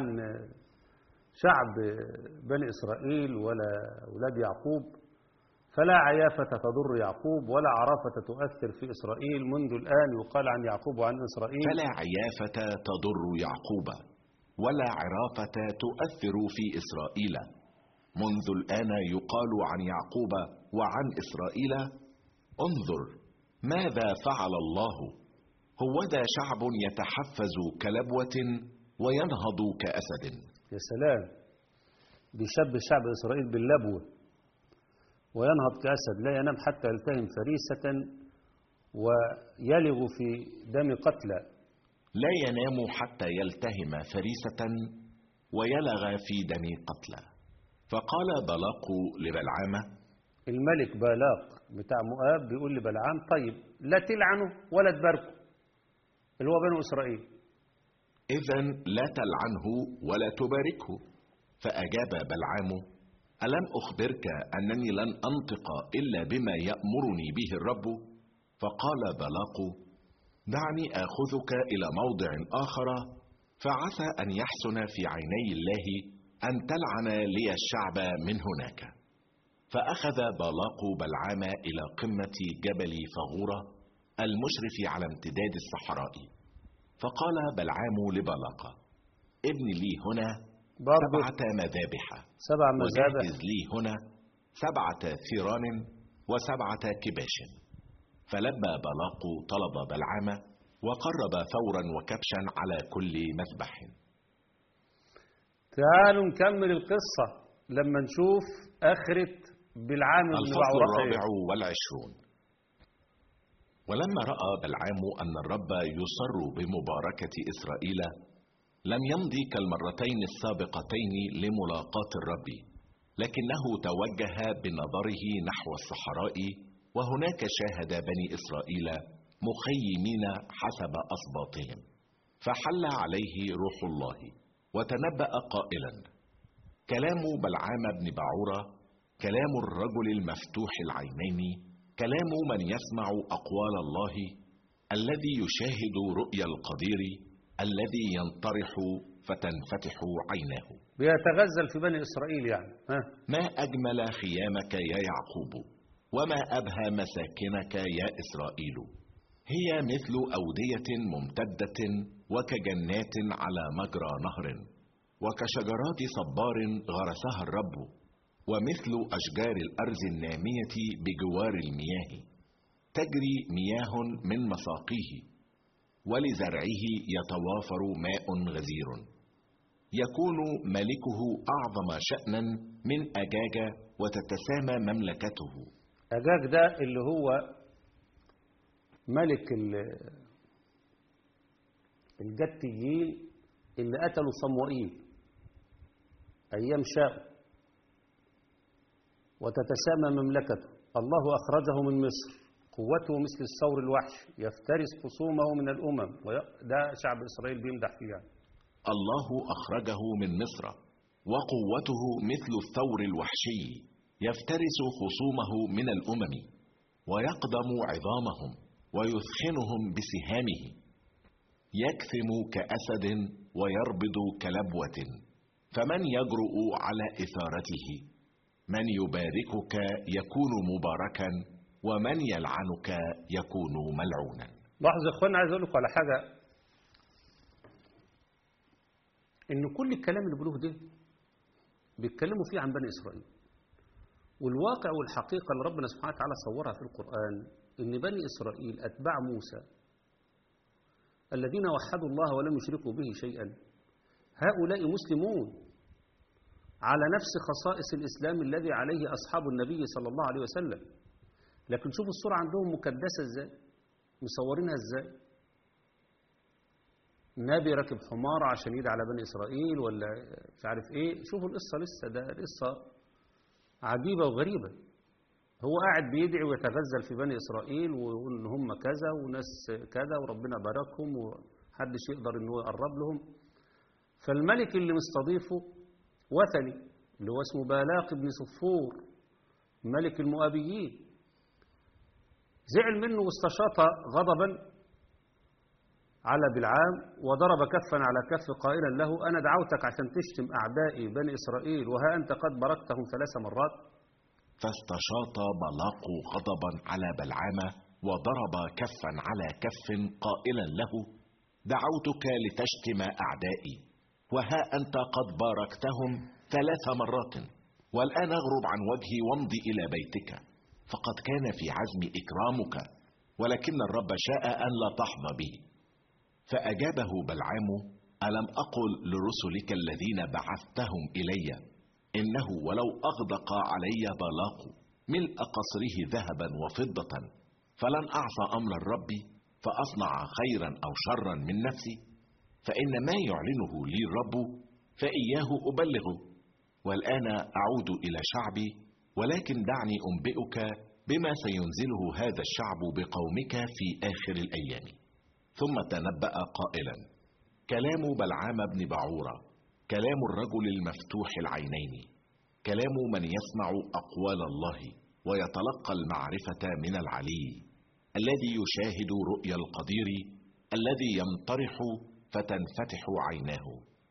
Speaker 2: شعب بني اسرائيل ولا اولاد يعقوب، فلا عيافة تضر يعقوب ولا عرافة تؤثر في إسرائيل. منذ الآن يقال عن يعقوب وعن إسرائيل:
Speaker 1: فلا عيافة تضر يعقوب ولا عرافة تؤثر في إسرائيل. منذ الآن يقال عن يعقوب وعن إسرائيل: انظر ماذا فعل الله. هوذا شعب يتحفز كلبوة وينهض كأسد.
Speaker 2: يا سلام، بيشبه شعب إسرائيل باللبوة وينهض كأسد، لا ينام حتى يلتهم فريسة ويلغ في دم قتلى.
Speaker 1: لا ينام حتى يلتهم فريسة ويلغ في دم قتلى. فقال بالاق لبلعام:
Speaker 2: الملك بالاق بتاع مؤاب بيقول لبلعام: طيب لا تلعنه ولا تباركه، اللي هو بنو إسرائيل.
Speaker 1: إذن لا تلعنه ولا تباركه. فأجاب بلعام: ألم أخبرك أنني لن أنطق إلا بما يأمرني به الرب؟ فقال بالاق: دعني آخذك إلى موضع آخر، فعسى أن يحسن في عيني الله أن تلعن لي الشعب من هناك. فأخذ بالاق بلعام إلى قمة جبل فغورة المشرف على امتداد الصحراء، فقال بلعام لبالاق: ابن لي هنا سبعة مذابح،
Speaker 2: سبع مذابح،
Speaker 1: وجهز لي هنا سبعة ثيران وسبعة كباش. فلبى بالاق طلب بلعام وقرب ثورا وكبشا على كل مذبح.
Speaker 2: تعالوا نكمل القصة لما نشوف آخرة بلعام بن
Speaker 1: الفصل
Speaker 2: بعورة.
Speaker 1: الرابع والعشرون. ولما رأى بلعام أن الرب يسر بمباركة إسرائيل لم يمضي كالمرتين السابقتين لملاقاة الرب، لكنه توجه بنظره نحو الصحراء، وهناك شاهد بني إسرائيل مخيمين حسب أصباطهم. فحل عليه روح الله وتنبأ قائلا: كلام بلعام بن بعورة كلام الرجل المفتوح العينين، كلام من يسمع أقوال الله، الذي يشاهد رؤيا القدير، الذي ينطرح فتنفتح عيناه.
Speaker 2: بيتغزل في بني إسرائيل يعني. ها.
Speaker 1: ما أجمل خيامك يا يعقوب، وما أبهى مساكنك يا إسرائيل. هي مثل أودية ممتدة، وكجنات على مجرى نهر، وكشجرات صبار غرسها الرب، ومثل أشجار الأرز النامية بجوار المياه، تجري مياه من مساقيه، ولزرعه يتوافر ماء غزير. يكون ملكه أعظم شأنا من أجاج، وتتسامى مملكته.
Speaker 2: أجاج ده اللي هو ملك الجتيين اللي قتلوا صموئيل أيام شاء، وتتسامى مملكته. الله أخرجه من مصر، قوته مثل الثور الوحش، يفترس خصومه من الأمم. ده شعب إسرائيل بيمدح فيه يعني.
Speaker 1: الله أخرجه من مصر، وقوته مثل الثور الوحشي، يفترس خصومه من الأمم، ويقدم عظامهم ويثخنهم بسهامه. يكثم كأسد ويربض كلبوة، فمن يجرؤ على إثارته؟ من يباركك يكون مباركا، ومن يلعنك يكون ملعونا.
Speaker 2: لاحظوا يا اخوانا، عايز اقول لكم على حاجه، ان كل الكلام اللي بيقولوه ده بيتكلموا فيه عن بني اسرائيل، والواقع والحقيقه اللي ربنا سبحانه وتعالى صورها في القران ان بني اسرائيل اتباع موسى الذين وحدوا الله ولم يشركوا به شيئا، هؤلاء مسلمون على نفس خصائص الإسلام الذي عليه أصحاب النبي صلى الله عليه وسلم. لكن شوفوا الصورة عندهم مكدسة ازاي، مصورينها ازاي. نبي راكب حمار عشان يدعي على بني إسرائيل ولا مش عارف ايه. شوفوا القصة لسه، ده قصة عجيبة وغريبة. هو قاعد بيدعي ويتغزل في بني إسرائيل ويقول ان هم كذا وناس كذا وربنا باركهم ومحدش يقدر ان هو يقرب لهم. فالملك اللي مستضيفه وثني اللي هو اسمه بالاق بن صفور ملك المؤابيين، زعل منه واستشاط غضبا على بلعام وضرب كفا على كف قائلا له: أنا دعوتك عشان تشتم أعدائي بني إسرائيل وها أنت قد باركتهم ثلاث مرات.
Speaker 1: فاستشاط بالاق غضبا على بلعام وضرب كفا على كف قائلا له: دعوتك لتشتم أعدائي وها أنت قد باركتهم ثلاث مرات، والآن اغرب عن وجهي وامضي إلى بيتك، فقد كان في عزم إكرامك، ولكن الرب شاء أن لا تحظى به. فأجابه بلعام: ألم أقل لرسلك الذين بعثتهم إلي إنه ولو أغدق علي بالاق ملء قصره ذهبا وفضة فلن أعصى أمر الرب فأصنع خيرا أو شرا من نفسي؟ فإن ما يعلنه لي الرب فإياه أبلغه. والآن أعود إلى شعبي، ولكن دعني أنبئك بما سينزله هذا الشعب بقومك في آخر الأيام. ثم تنبأ قائلا: كلام بلعام بن بعورة كلام الرجل المفتوح العينين، كلام من يسمع أقوال الله ويتلقى المعرفة من العلي، الذي يشاهد رؤيا القدير، الذي ينطرح فتنفتح عيناه.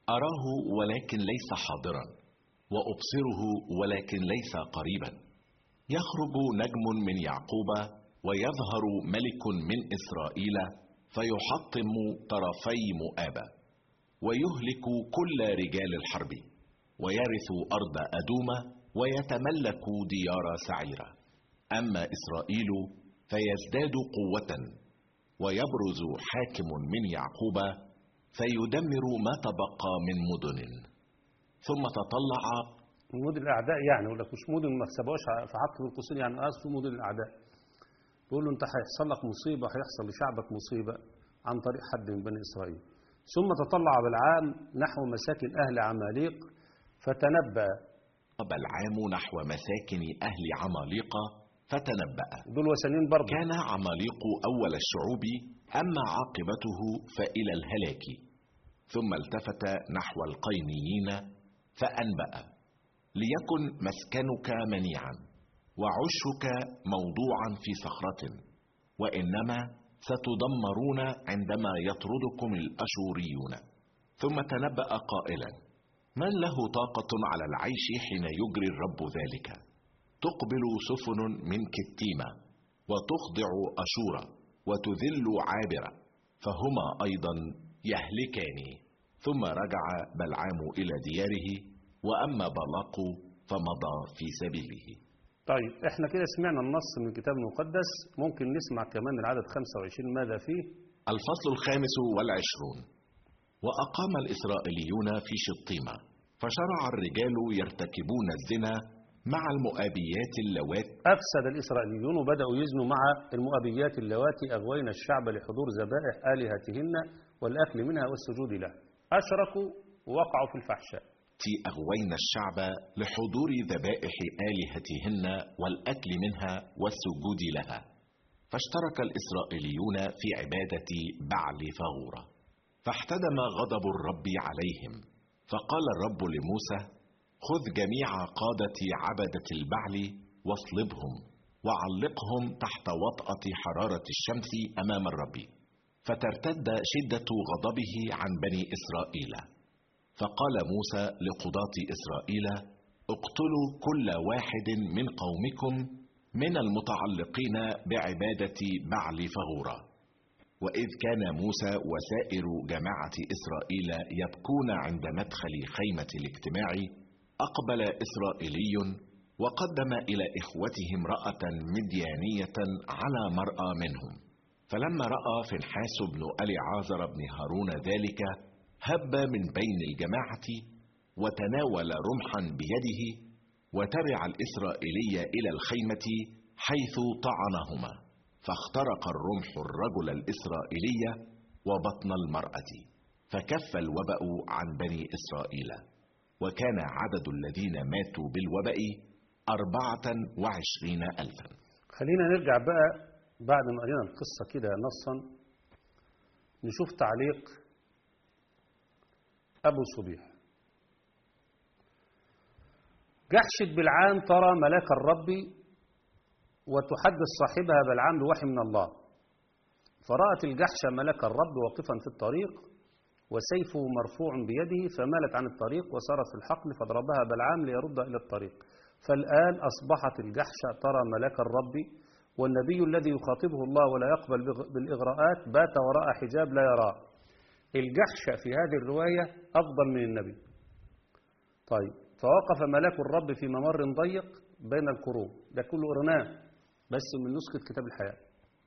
Speaker 1: أراه ولكن ليس حاضرا، وأبصره ولكن ليس قريبا. يخرج نجم من يعقوب ويظهر ملك من إسرائيل، فيحطم طرفي مؤاب ويهلك كل رجال الحرب، ويرث أرض أدوم ويتملك ديار سعيرة. أما إسرائيل فيزداد قوة، ويبرز حاكم من يعقوب فيدمر ما تبقى من مدن. ثم تطلع
Speaker 2: مدن الأعداء، يعني يقول لك مش مدن ما كسبوش في عقد القصير، يعني قصده مدن الأعداء. بيقول له أنت هيحصل لك مصيبة، هيحصل لشعبك مصيبة عن طريق حد من بني إسرائيل. ثم تطلع بلعام نحو مساكن أهل عماليق فتنبأ.
Speaker 1: بلعام نحو مساكن أهل عماليق فتنبأ.
Speaker 2: دول وثنيين برضه.
Speaker 1: كان عماليق أول الشعوب، أما عاقبته فإلى الهلاك. ثم التفت نحو القينيين فأنبأ: ليكن مسكنك منيعا وعشك موضوعا في صخرة، وإنما ستدمرون عندما يطردكم الأشوريون. ثم تنبأ قائلا: من له طاقة على العيش حين يجري الرب ذلك؟ تقبل سفن من كتيمة وتخضع أشورا وتذل عابرة، فهما أيضا يهلكان. ثم رجع بلعام إلى دياره، وأما بلاق فمضى في سبيله.
Speaker 2: طيب احنا كده سمعنا النص من الكتاب المقدس، ممكن نسمع كمان العدد خمسة وعشرين ماذا فيه؟
Speaker 1: الفصل الخامس والعشرون. وأقام الإسرائيليون في شطيمة، فشرع الرجال يرتكبون الزنا مع المؤابيات اللواتي.
Speaker 2: أفسد الإسرائيليون وبدأوا يزنوا مع المؤابيات اللواتي أغوين الشعب لحضور ذبائح آلهتهن والأكل منها والسجود لها. أشركوا ووقعوا في الفحشاء.
Speaker 1: أغوين الشعب لحضور ذبائح آلهتهن والأكل منها والسجود لها. فاشترك الإسرائيليون في عبادة بعل فغورة، فاحتدم غضب الرب عليهم. فقال الرب لموسى: خذ جميع قادة عبدة البعل واصلبهم وعلقهم تحت وطأة حرارة الشمس أمام الرب، فترتد شدة غضبه عن بني إسرائيل. فقال موسى لقضاة إسرائيل: اقتلوا كل واحد من قومكم من المتعلقين بعبادة بعل فغورة. وإذ كان موسى وسائر جماعة إسرائيل يبكون عند مدخل خيمة الاجتماع، أقبل إسرائيلي وقدم إلى إخوته امرأة مديانية على مرأى منهم. فلما رأى فنحاس بن أليعازر بن هارون ذلك، هب من بين الجماعة وتناول رمحا بيده، وتبع الإسرائيلي إلى الخيمة حيث طعنهما، فاخترق الرمح الرجل الإسرائيلي وبطن المرأة، فكف الوبأ عن بني إسرائيل. وكان عدد الذين ماتوا بالوباء أربعة وعشرين ألفا.
Speaker 2: خلينا نرجع بقى بعد ما قرينا القصة كده نصا، نشوف تعليق أبو صبيح. جحشت بلعام ترى ملاك الرب وتحدث صاحبها بلعام بوحي من الله، فرأت الجحشة ملاك الرب واقفا في الطريق وسيفه مرفوع بيده، فمالت عن الطريق وصارت في الحقل، فضربها بلعام ليرد إلى الطريق. فالآن أصبحت الجحشة ترى ملاك الرب، والنبي الذي يخاطبه الله ولا يقبل بالإغراءات بات وراء حجاب لا يراه. الجحشة في هذه الرواية أفضل من النبي. طيب، فوقف ملاك الرب في ممر ضيق بين الكروم، ده كله قرناه بس من نسخة كتاب الحياة.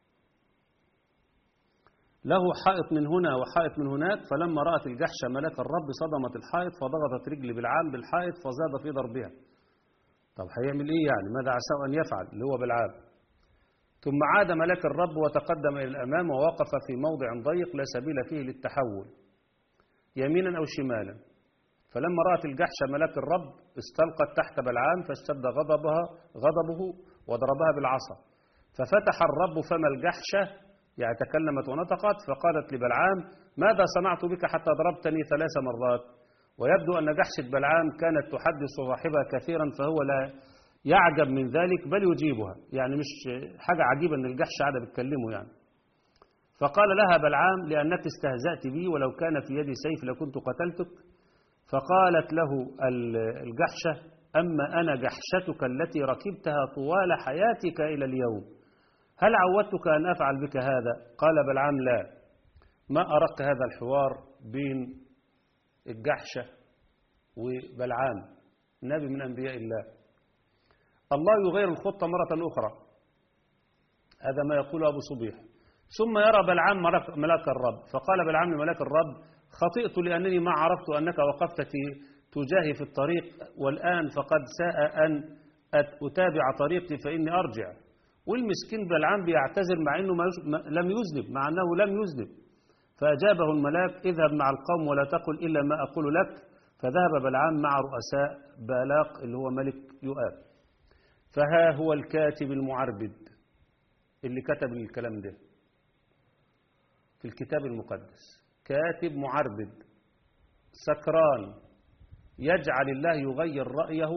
Speaker 2: له حائط من هنا وحائط من هناك، فلما رأت الجحشة ملاك الرب صدمت الحائط، فضغطت رجل بلعام بالحائط فزاد في ضربها. طب هيعمل ايه يعني؟ ماذا عساه أن يفعل اللي هو بلعام؟ ثم عاد ملاك الرب وتقدم إلى الأمام ووقف في موضع ضيق لا سبيل فيه للتحول يمينا أو شمالا. فلما رأت الجحشة ملاك الرب استلقت تحت بلعام، فاشتد غضبها غضبه وضربها بالعصا. ففتح الرب فم الجحشة، يعني تكلمت ونطقت، فقالت لبلعام: ماذا صنعت بك حتى ضربتني ثلاث مرات؟ ويبدو أن جحشة بلعام كانت تحدث صاحبها كثيرا، فهو لا يعجب من ذلك بل يجيبها، يعني مش حاجة عجيبة أن الجحشة قاعدة بتكلمه يعني. فقال لها بلعام: لأنك استهزأت بي، ولو كان في يدي سيف لكنت قتلتك. فقالت له الجحشة: أما أنا جحشتك التي ركبتها طوال حياتك إلى اليوم، هل عودتك أن أفعل بك هذا؟ قال بلعام: لا، ما أرق هذا الحوار بين الجحشة وبلعام نبي من أنبياء الله. الله يغير الخطة مرة أخرى، هذا ما يقول أبو صبيح. ثم يرى بلعام ملاك الرب، فقال بلعام لملاك الرب: خطئت لأنني ما عرفت أنك وقفت تجاهي في الطريق، والآن فقد ساء أن أتابع طريقي فإني أرجع. والمسكين بلعام بيعتذر مع أنه لم يذنب، مع أنه لم يذنب. فأجابه الملاك: اذهب مع القوم ولا تقل إلا ما أقول لك. فذهب بلعام مع رؤساء بالاق اللي هو ملك يؤاب. فها هو الكاتب المعربد اللي كتب الكلام ده في الكتاب المقدس، كاتب معربد سكران يجعل الله يغير رأيه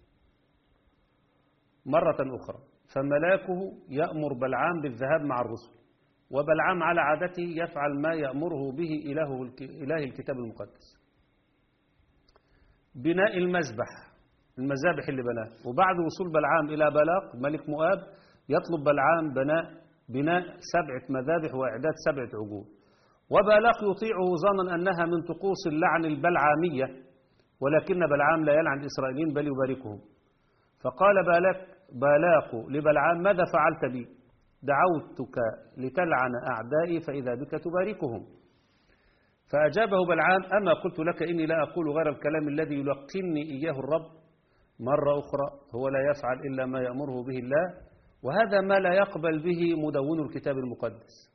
Speaker 2: مرة أخرى. فملاكه يأمر بلعام بالذهاب مع الرسل، وبلعام على عادته يفعل ما يأمره به إله إله الكتاب المقدس. بناء المذبح، المذابح اللي بناه. وبعد وصول بلعام إلى بالاق ملك مؤاب يطلب بلعام بناء بناء سبعة مذابح وإعداد سبعة عجول. وبالاق يطيعه ظنا أنها من طقوس اللعن البلعامية، ولكن بلعام لا يلعن الإسرائيليين بل يباركهم. فقال بالاق بالاق لبلعام: ماذا فعلت بي؟ دعوتك لتلعن أعدائي فإذا بك تباركهم. فأجابه بلعام: أما قلت لك إني لا أقول غير الكلام الذي يلقنني إياه الرب؟ مرة أخرى هو لا يفعل إلا ما يأمره به الله، وهذا ما لا يقبل به مدون الكتاب المقدس.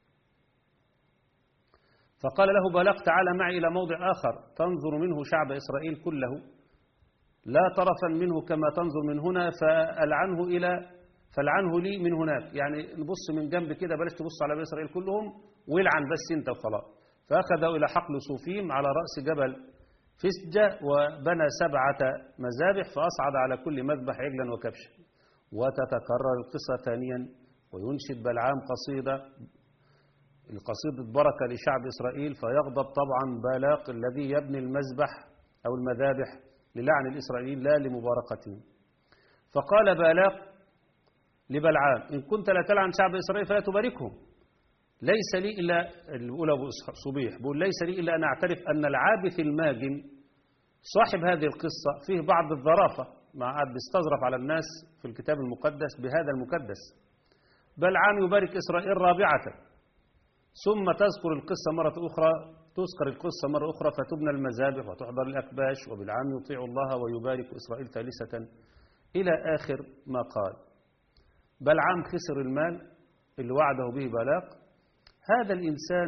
Speaker 2: فقال له بالاق: تعال معي إلى موضع آخر تنظر منه شعب إسرائيل كله، لا طرفا منه كما تنظر من هنا، فألعنه إلى فالعنه لي من هناك. يعني نبص من جنب كده، بلاش تبص على بني إسرائيل كلهم، والعن بس أنت وخلاص. فأخذوا إلى حقل صوفيم على رأس جبل فسجة، وبنى سبعة مذابح، فأصعد على كل مذبح عجلا وكبشا. وتتكرر القصة ثانيا، وينشد بلعام قصيدة، القصيدة بركة لشعب إسرائيل. فيغضب طبعا بالاق الذي يبني المذبح أو المذابح للعن الإسرائيليين لا لمباركتهم. فقال بالاق لبلعام: إن كنت لا تلعن شعب إسرائيل فلا تباركهم. ليس لي إلا الأولى أبو صبيح بقول ليس لي إلا أن أعترف أن العابث الماجن صاحب هذه القصة فيه بعض الظرافة، مع قاعد بيستظرف على الناس في الكتاب المقدس بهذا المكدس. بلعام يبارك إسرائيل رابعة، ثم تذكر القصة مرة أخرى تذكر القصة مرة أخرى فتبنى المذابح وتحضر الأكباش، وبلعام يطيع الله ويبارك إسرائيل ثالثة إلى آخر ما قال. بلعام خسر المال اللي وعده به بالاق. هذا الإنسان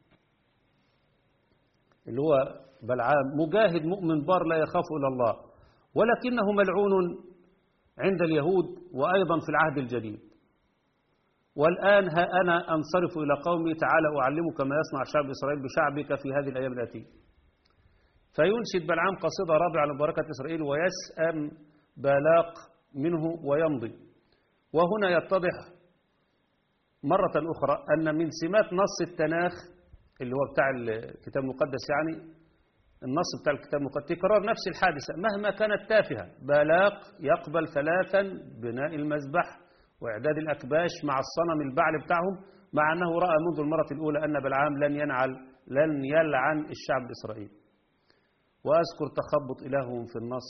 Speaker 2: اللي هو بلعام مجاهد مؤمن بار لا يخاف إلا الله، ولكنه ملعون عند اليهود وأيضا في العهد الجديد. والآن ها أنا أنصرف إلى قومي، تعال أعلمك ما يصنع شعب إسرائيل بشعبك في هذه الأيام الآتية. فينشد بلعام قصيدة رابعة لبركة إسرائيل، ويسأم بالاق منه ويمضي. وهنا يتضح مرة أخرى أن من سمات نص التناخ اللي هو بتاع الكتاب المقدس، يعني النص بتاع الكتاب المقدس تكرار نفس الحادثة مهما كانت تافهة. بالاق يقبل ثلاثا بناء المذبح وإعداد الأكباش مع الصنم البعل بتاعهم، مع أنه رأى منذ المرة الأولى أن بلعام لن ينعل لن يلعن الشعب الإسرائيلي. وأذكر تخبط إلههم في النص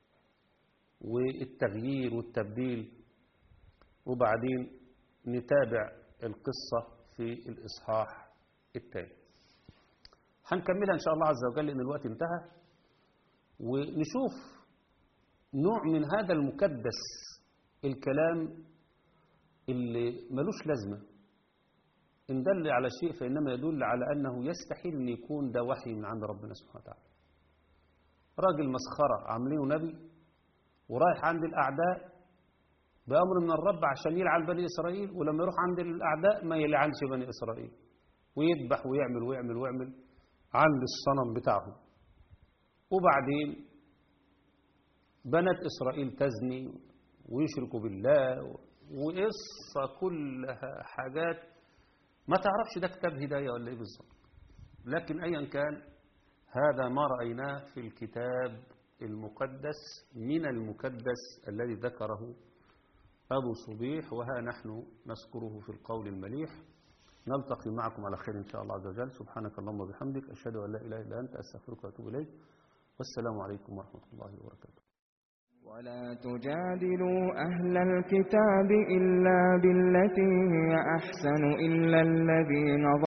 Speaker 2: والتغيير والتبديل، وبعدين نتابع القصة في الإصحاح التالي. هنكملها إن شاء الله عز وجل لأن الوقت انتهى، ونشوف نوع من هذا المكدس الكلام اللي ملوش لازمة. إن دل على شيء فإنما يدل على أنه يستحيل أن يكون ده وحي من عند ربنا سبحانه وتعالى. راجل مسخرة عاملينه نبي ورايح عند الأعداء بأمر من الرب عشان يلعن بني إسرائيل، ولما يروح عند الأعداء ما يلعنش بني إسرائيل، ويذبح ويعمل ويعمل ويعمل عند الصنم بتاعهم. وبعدين بنات إسرائيل تزني ويشركوا بالله، وقصة كلها حاجات ما تعرفش ده كتاب هداية ولا إيه بالظبط. لكن أيا كان هذا ما رأيناه في الكتاب المقدس من المكدس الذي ذكره أبو صبيح، وها نحن نذكره في القول المليح. نلتقي معكم على خير إن شاء الله عز وجل. سبحانك اللهم وبحمدك، أشهد أن لا إله إلا أنت، أستغفرك وأتوب إليك. والسلام عليكم ورحمة الله وبركاته.
Speaker 3: ولا تجادلوا أهل الكتاب إلا بالتي هي أحسن إلا الذين